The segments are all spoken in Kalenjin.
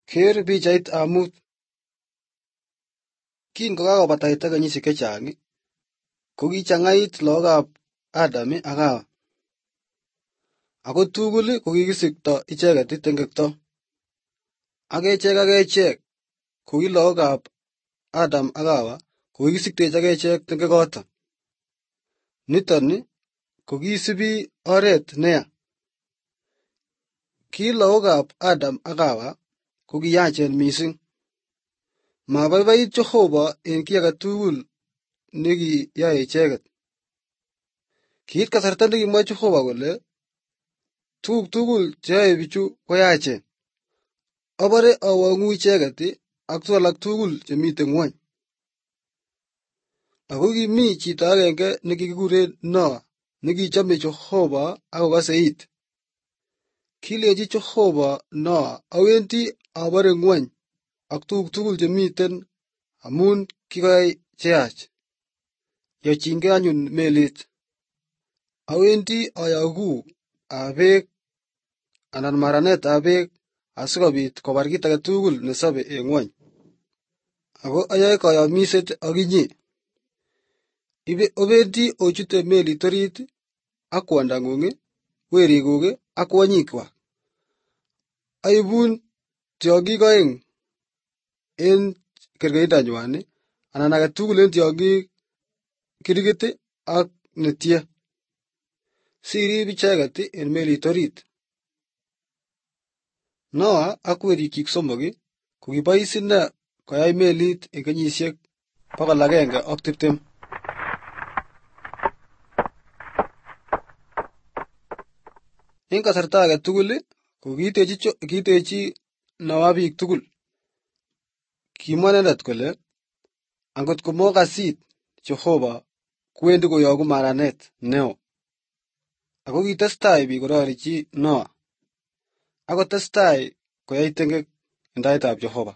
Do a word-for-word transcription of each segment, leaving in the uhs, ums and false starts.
Keer pichait ab mut. Kingokakobataita kenyisiek chechang, kokichang'ait lagokab Adam ak Hawa. Ako tugul kokikisikto icheket tengekto. Ak echek ak echek ko ki lagokab Adam ak Hawa kokikisiktech ak echek tengekoto. Niton kokisibi oret neya. Ki lagokab Adam ak Hawa kokiyachen mising. Mabaibait Jehova en kiy age tugul nekiyoe icheket. Kiit kasarta nekimwa Jehova kole tuguk tugul cheyoe bichu koyachen. Abore awang'u icheket ak tuguk alak tugul chemiten ng'wony. Ako kimi chito agenge nekikikuren Noah nekichome Jehova ak kokose it. Kilenji Jehova Noah, awendi abore ng'wony ak tuguk tugul chemiten amun kikoyai cheyach. Yochingei anyun melit. Awendi ayogu ab beek anan maranetab beek asikobit kobar kit age tugul nesobe en ng'wony. Ako ayoe kayamiset ak inye. Obendi ochute melit orit ak kwondang'ung, werikuk ak kwonyikwak. Aibun tiong'ik oeng en kergeindonywan anan age tugul en tiong'ik, kirgit ak netie. Sirib icheket en melit orit. Noah ak werikyik somok kokibois ine koyai melit en kenyisiek bokol agenge ak tiptem. En kasarta age tugul kokiitechi Noah biik tugul. Kimwa inendet kole angot komokas it Jehova kowendi koyogu maranet neo. Ako kitestai biik kororichi Noah. Akotestai koyai tengek en taitab Jehova.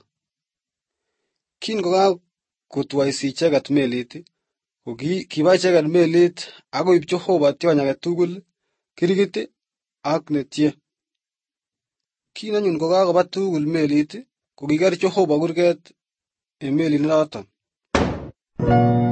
Kingokakotwaisi icheket melit, kiba icheket melit akoib Jehova tiony age tugul, kirgit ak netie. Kin anyun kokakoba tugul melit, kokiker Jehova kurget en melit noton.